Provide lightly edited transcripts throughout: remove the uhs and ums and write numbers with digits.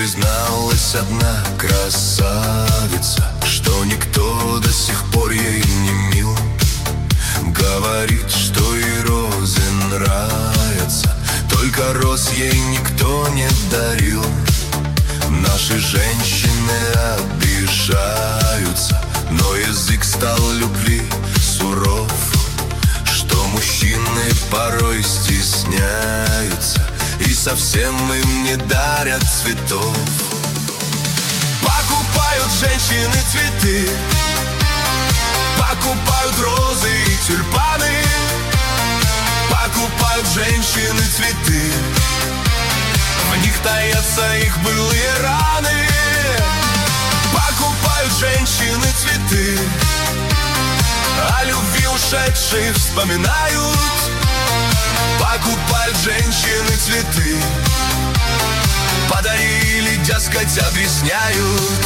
Призналась одна красавица, что никто до сих пор ей не мил. Говорит, что и розы нравятся, только роз ей никто не дарил. Наши женщины обижаются, но язык стал любви суров, что мужчины порой стесняются и совсем им не дарят цветов. Покупают женщины цветы, покупают розы и тюльпаны. Покупают женщины цветы, в них таятся их былые раны. Покупают женщины цветы, о любви ушедшей вспоминают. Покупают женщины цветы, подарили, дескать, объясняют.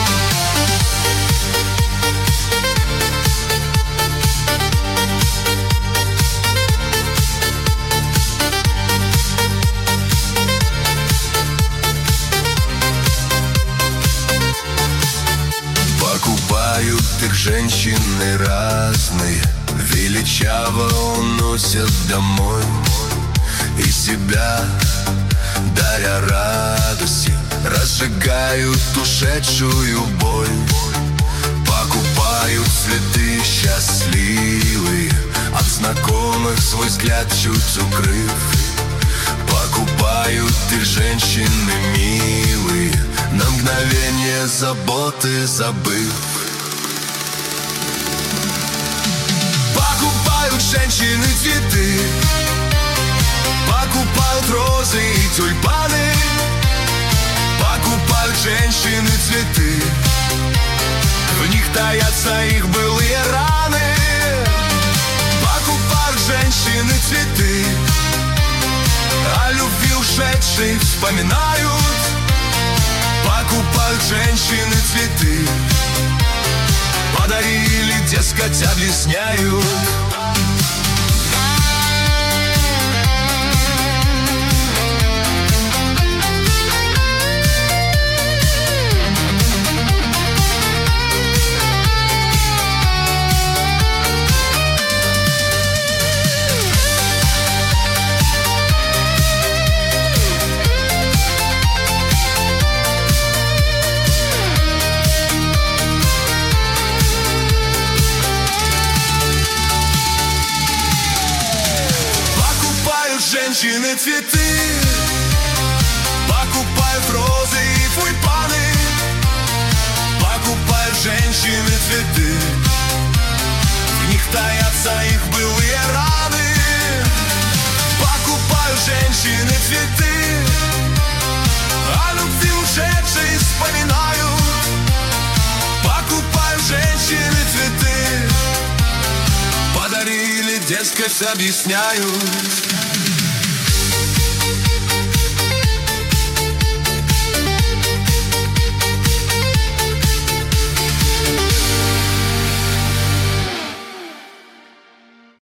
Покупают их женщины разные, величаво уносят домой, и себя, даря радости, разжигают ушедшую боль. Покупают цветы счастливые, от знакомых свой взгляд чуть укрыв. Покупают их женщины милые, на мгновение заботы забыв. Покупают женщины цветы, покупают розы и тюльпаны. Покупают женщины цветы, в них таятся их былые раны. Покупают женщины цветы, о любви ушедшей вспоминают. Покупают женщины цветы, подарили, дескать, объясняют. Женщины цветы, покупают розы и тюльпаны. Покупают женщины цветы, в них таятся их былые раны. Покупают женщины цветы, о любви ушедшей вспоминают. Покупают женщины цветы, подарили, дескать, объясняют.